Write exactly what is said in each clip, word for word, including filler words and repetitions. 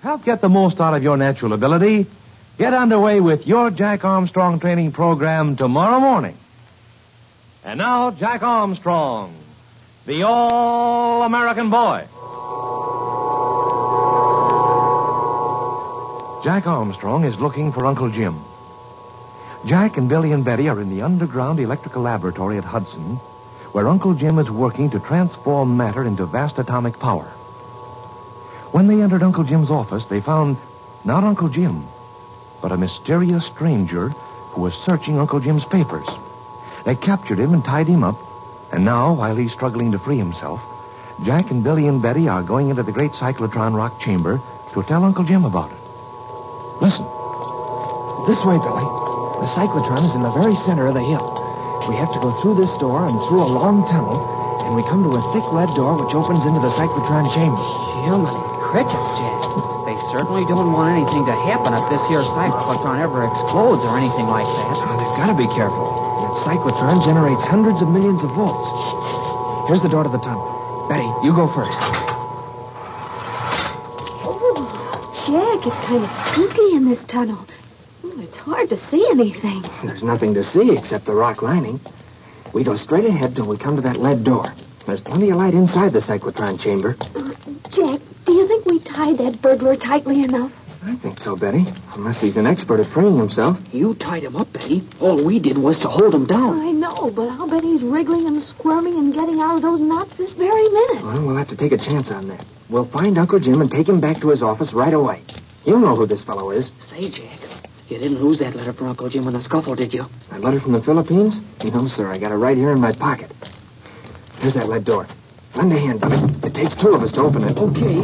Help get the most out of your natural ability. Get underway with your Jack Armstrong training program tomorrow morning. And now, Jack Armstrong, the All-American Boy. Jack Armstrong is looking for Uncle Jim. Jack and Billy and Betty are in the underground electrical laboratory at Hudson, where Uncle Jim is working to transform matter into vast atomic power. When they entered Uncle Jim's office, they found not Uncle Jim, but a mysterious stranger who was searching Uncle Jim's papers. They captured him and tied him up, and now, while he's struggling to free himself, Jack and Billy and Betty are going into the great cyclotron rock chamber to tell Uncle Jim about it. Listen. This way, Billy. The cyclotron is in the very center of the hill. We have to go through this door and through a long tunnel, and we come to a thick lead door which opens into the cyclotron chamber. Human crickets, Jack. They certainly don't want anything to happen if this here cyclotron ever explodes or anything like that. Oh, they've got to be careful. That cyclotron generates hundreds of millions of volts. Here's the door to the tunnel. Betty, you go first. Jack, it's kind of spooky in this tunnel. Oh, it's hard to see anything. There's nothing to see except the rock lining. We go straight ahead till we come to that lead door. There's plenty of light inside the cyclotron chamber. Uh, Jack, do you think we tied that burglar tightly enough? I think so, Betty. Unless he's an expert at freeing himself. You tied him up, Betty. All we did was to hold him down. I know, but I'll bet he's wriggling and squirming and getting out of those knots this very minute. Well, we'll have to take a chance on that. We'll find Uncle Jim and take him back to his office right away. You know who this fellow is. Say, Jack, you didn't lose that letter for Uncle Jim in the scuffle, did you? That letter from the Philippines? No, sir. I got it right here in my pocket. Here's that lead door. Lend a hand, Billy. It takes two of us to open it. Okay.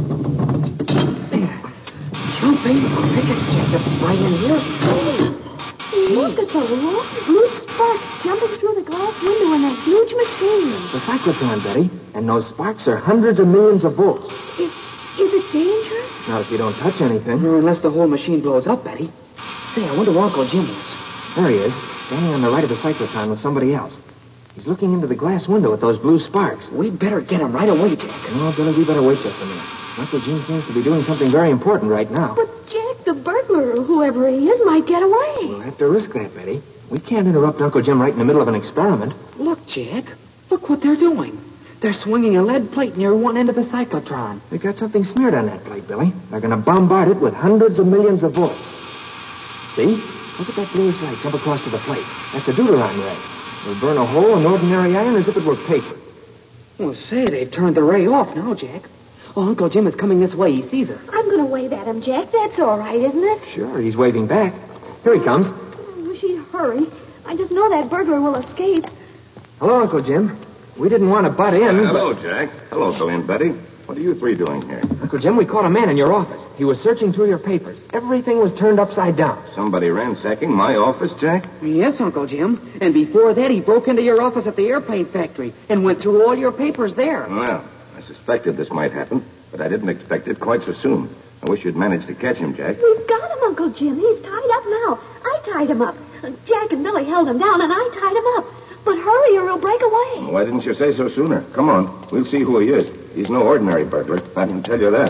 There. Jumping crickets, Jack, right in here. Hey, look at the long blue sparks jumping through the glass window in that huge machine. The cyclotron, Betty. And those sparks are hundreds of millions of volts. Is, is it dangerous? Not if you don't touch anything. Or unless the whole machine blows up, Betty. Say, I wonder where Uncle Jim is. There he is, standing on the right of the cyclotron with somebody else. He's looking into the glass window at those blue sparks. We'd better get him right away, Jack. No, Billy, we better wait just a minute. Uncle Jim seems to be doing something very important right now. But Jack, the burglar, or whoever he is, might get away. We'll have to risk that, Betty. We can't interrupt Uncle Jim right in the middle of an experiment. Look, Jack. Look what they're doing. They're swinging a lead plate near one end of the cyclotron. They've got something smeared on that plate, Billy. They're going to bombard it with hundreds of millions of volts. See? Look at that bluish light jump across to the plate. That's a deuteron ray. It'll burn a hole in ordinary iron as if it were paper. Well, say, they've turned the ray off now, Jack. Oh, Uncle Jim is coming this way. He sees us. I'm going to wave at him, Jack. That's all right, isn't it? Sure, he's waving back. Here he comes. I wish he'd hurry. I just know that burglar will escape. Hello, Uncle Jim. We didn't want to butt in. Uh, hello, but... Jack. Hello, Billy and Betty. What are you three doing here? Uncle Jim, we caught a man in your office. He was searching through your papers. Everything was turned upside down. Somebody ransacking my office, Jack? Yes, Uncle Jim. And before that, he broke into your office at the airplane factory and went through all your papers there. Well, I suspected this might happen, but I didn't expect it quite so soon. I wish you'd managed to catch him, Jack. We've got him, Uncle Jim. He's tied up now. I tied him up. Jack and Billy held him down, and I tied him up. But hurry or he'll break away. Why didn't you say so sooner? Come on. We'll see who he is. He's no ordinary burglar. I can tell you that.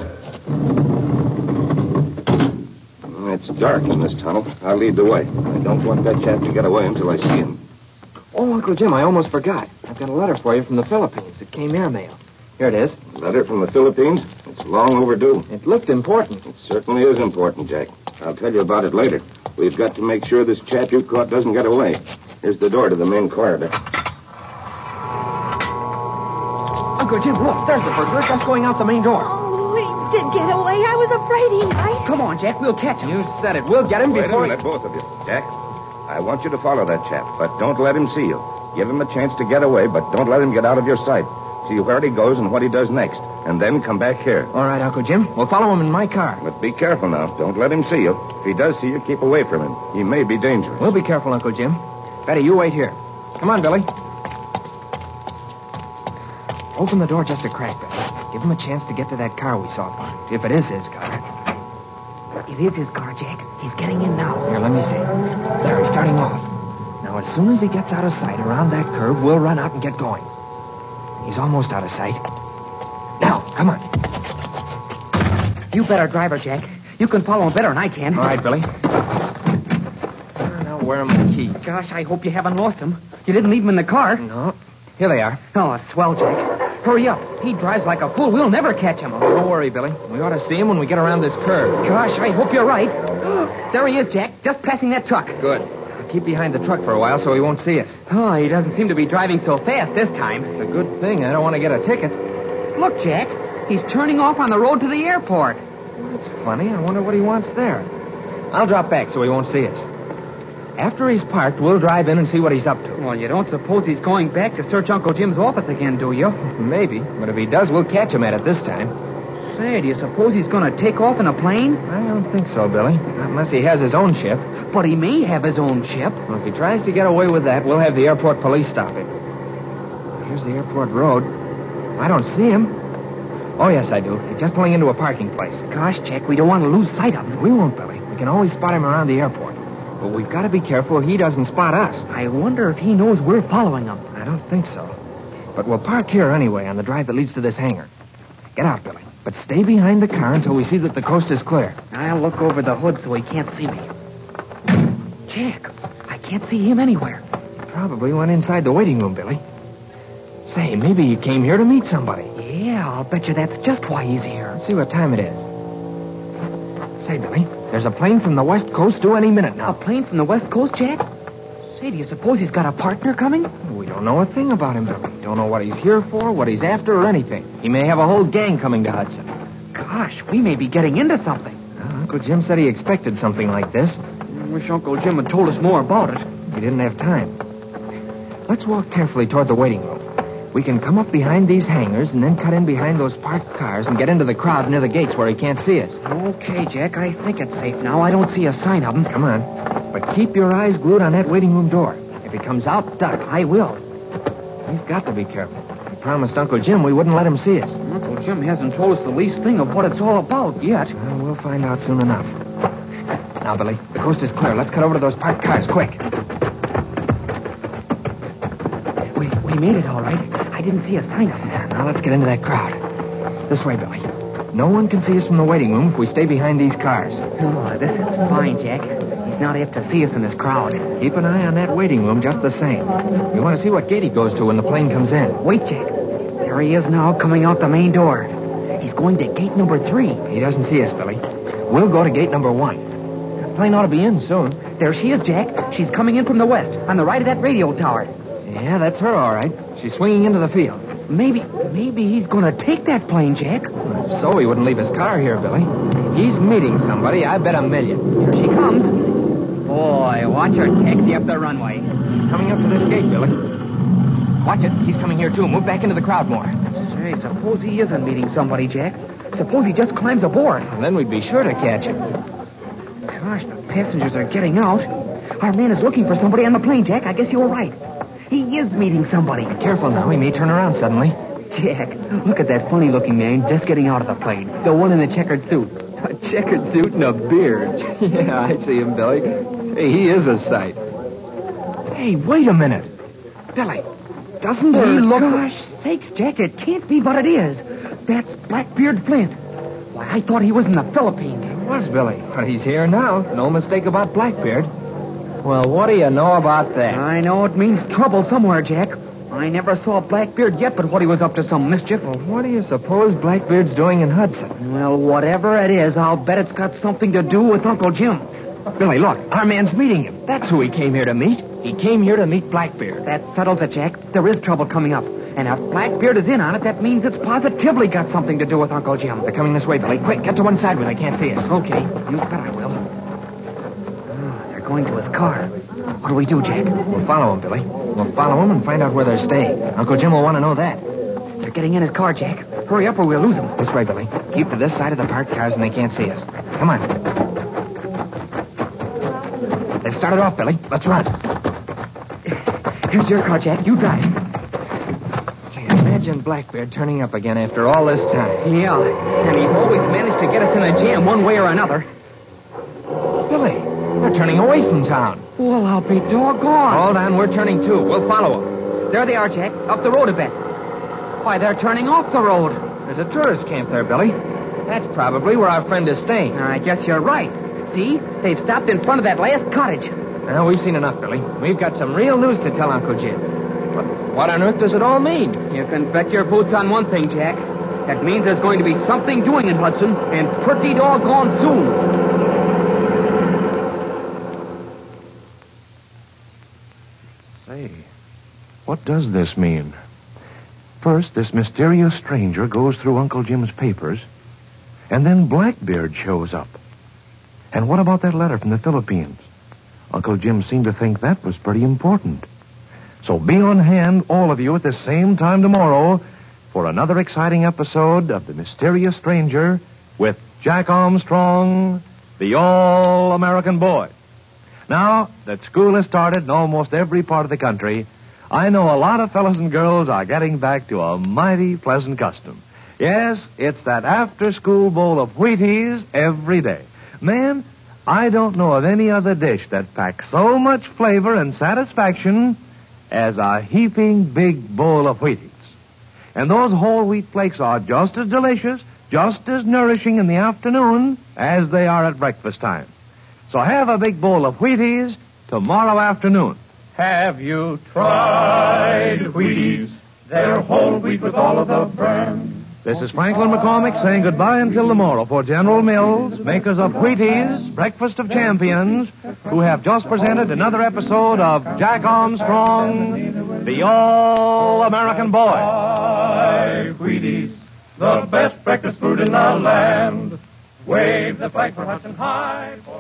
It's dark in this tunnel. I'll lead the way. I don't want that chap to get away until I see him. Oh, Uncle Jim, I almost forgot. I've got a letter for you from the Philippines. It came airmail. Here it is. A letter from the Philippines? It's long overdue. It looked important. It certainly is important, Jack. I'll tell you about it later. We've got to make sure this chap you caught doesn't get away. Here's the door to the main corridor. Uncle Jim, look. There's the burglar just going out the main door. Oh, he did get away. I was afraid he might. Come on, Jack. We'll catch him. You said it. We'll get him Wait before... a minute, both of you. Jack, I want you to follow that chap, but don't let him see you. Give him a chance to get away, but don't let him get out of your sight. See where he goes and what he does next, and then come back here. All right, Uncle Jim. We'll follow him in my car. But be careful now. Don't let him see you. If he does see you, keep away from him. He may be dangerous. We'll be careful, Uncle Jim. Betty, you wait here. Come on, Billy. Open the door just a crack, Betty. Give him a chance to get to that car we saw parked, if it is his car. It is his car, Jack. He's getting in now. Here, let me see. There, he's starting off. Now, as soon as he gets out of sight around that curve, we'll run out and get going. He's almost out of sight. Now, come on. You better drive her, Jack. You can follow him better than I can. All right, Billy. Now, where are my keys? Gosh, I hope you haven't lost them. You didn't leave them in the car. No. Here they are. Oh, swell, Jack. Hurry up. He drives like a fool. We'll never catch him. Don't worry, Billy. We ought to see him when we get around this curve. Gosh, I hope you're right. There he is, Jack. Just passing that truck. Good. I'll keep behind the truck for a while so he won't see us. Oh, he doesn't seem to be driving so fast this time. It's a good thing. I don't want to get a ticket. Look, Jack. He's turning off on the road to the airport. That's funny. I wonder what he wants there. I'll drop back so he won't see us. After he's parked, we'll drive in and see what he's up to. Well, you don't suppose he's going back to search Uncle Jim's office again, do you? Maybe. But if he does, we'll catch him at it this time. Say, do you suppose he's going to take off in a plane? I don't think so, Billy. Not unless he has his own ship. But he may have his own ship. Well, if he tries to get away with that, we'll have the airport police stop him. Here's the airport road. I don't see him. Oh, yes, I do. He's just pulling into a parking place. Gosh, Jack, we don't want to lose sight of him. We won't, Billy. We can always spot him around the airport. But we've got to be careful he doesn't spot us. I wonder if he knows we're following him. I don't think so. But we'll park here anyway on the drive that leads to this hangar. Get out, Billy. But stay behind the car until we see that the coast is clear. I'll look over the hood so he can't see me. Jack, I can't see him anywhere. He probably went inside the waiting room, Billy. Say, maybe he came here to meet somebody. Yeah, I'll bet you that's just why he's here. Let's see what time it is. Say, Billy, there's a plane from the West Coast due any minute now. A plane from the West Coast, Jack? Say, do you suppose he's got a partner coming? We don't know a thing about him, Billy. Don't know what he's here for, what he's after, or anything. He may have a whole gang coming to Hudson. Gosh, we may be getting into something. Uh, Uncle Jim said he expected something like this. I wish Uncle Jim had told us more about it. We didn't have time. Let's walk carefully toward the waiting room. We can come up behind these hangars and then cut in behind those parked cars and get into the crowd near the gates where he can't see us. Okay, Jack, I think it's safe now. I don't see a sign of him. Come on. But keep your eyes glued on that waiting room door. If he comes out, duck. I will. We've got to be careful. We promised Uncle Jim we wouldn't let him see us. Uncle Jim hasn't told us the least thing of what it's all about yet. Well, we'll find out soon enough. Now, Billy, the coast is clear. Let's cut over to those parked cars, quick. We we made it all right. I didn't see a sign of him. Now let's get into that crowd. This way, Billy. No one can see us from the waiting room if we stay behind these cars. Oh, this is fine, Jack. He's not apt to see us in this crowd. Keep an eye on that waiting room just the same. You want to see what gate he goes to when the plane comes in. Wait, Jack. There he is now, coming out the main door. He's going to gate number three. He doesn't see us, Billy. We'll go to gate number one. The plane ought to be in soon. There she is, Jack. She's coming in from the west, on the right of that radio tower. Yeah, that's her, all right. She's swinging into the field. Maybe, maybe he's going to take that plane, Jack. If so, he wouldn't leave his car here, Billy. He's meeting somebody, I bet a million. Here she comes. Boy, watch her taxi up the runway. He's coming up to this gate, Billy. Watch it. He's coming here, too. Move back into the crowd more. Say, suppose he isn't meeting somebody, Jack. Suppose he just climbs aboard. And then we'd be sure to catch him. Gosh, the passengers are getting out. Our man is looking for somebody on the plane, Jack. I guess you were right. He is meeting somebody. Be careful now. He may turn around suddenly. Jack, look at that funny-looking man just getting out of the plane. The one in the checkered suit. A checkered suit and a beard. Yeah, I see him, Billy. Hey, he is a sight. Hey, wait a minute. Billy, doesn't he look... Gosh sakes, Jack, it can't be, but it is. That's Blackbeard Flint. Why, I thought he was in the Philippines. It was, Billy. But he's here now. No mistake about Blackbeard. Well, what do you know about that? I know it means trouble somewhere, Jack. I never saw Blackbeard yet, but what he was up to some mischief. Well, what do you suppose Blackbeard's doing in Hudson? Well, whatever it is, I'll bet it's got something to do with Uncle Jim. Billy, look, our man's meeting him. That's who he came here to meet. He came here to meet Blackbeard. That settles it, Jack. There is trouble coming up. And if Blackbeard is in on it, that means it's positively got something to do with Uncle Jim. They're coming this way, Billy. Quick, get to one side where they can't see us. Okay, you bet I will. Oh, they're going to his car. What do we do, Jack? We'll follow him, Billy. We'll follow him and find out where they're staying. Uncle Jim will want to know that. They're getting in his car, Jack. Hurry up or we'll lose them. This way, Billy. Keep to this side of the parked cars and they can't see us. Come on. They've started off, Billy. Let's run. Here's your car, Jack. You drive. Imagine Blackbeard turning up again after all this time. Yeah, and he's always managed to get us in a jam one way or another. Billy, they're turning away from town. Well, I'll be doggone. Hold on, we're turning too. We'll follow them. There they are, Jack. Up the road a bit. Why, they're turning off the road. There's a tourist camp there, Billy. That's probably where our friend is staying. I guess you're right. See? They've stopped in front of that last cottage. Now, we've seen enough, Billy. We've got some real news to tell Uncle Jim. But what on earth does it all mean? You can bet your boots on one thing, Jack. That means there's going to be something doing in Hudson, and pretty doggone soon. Say, what does this mean? First, this mysterious stranger goes through Uncle Jim's papers, and then Blackbeard shows up. And what about that letter from the Philippines? Uncle Jim seemed to think that was pretty important. So be on hand, all of you, at the same time tomorrow for another exciting episode of The Mysterious Stranger with Jack Armstrong, the All-American Boy. Now that school has started in almost every part of the country, I know a lot of fellas and girls are getting back to a mighty pleasant custom. Yes, it's that after-school bowl of Wheaties every day. Man, I don't know of any other dish that packs so much flavor and satisfaction as a heaping big bowl of Wheaties. And those whole wheat flakes are just as delicious, just as nourishing in the afternoon as they are at breakfast time. So have a big bowl of Wheaties tomorrow afternoon. Have you tried Wheaties? They're whole wheat with all of the brands. This is Franklin McCormick saying goodbye until tomorrow for General Mills, makers of Wheaties, Breakfast of Champions, who have just presented another episode of Jack Armstrong, the All-American Boy. Try Wheaties, the best breakfast food in the land. Wave the flag for Hudson High.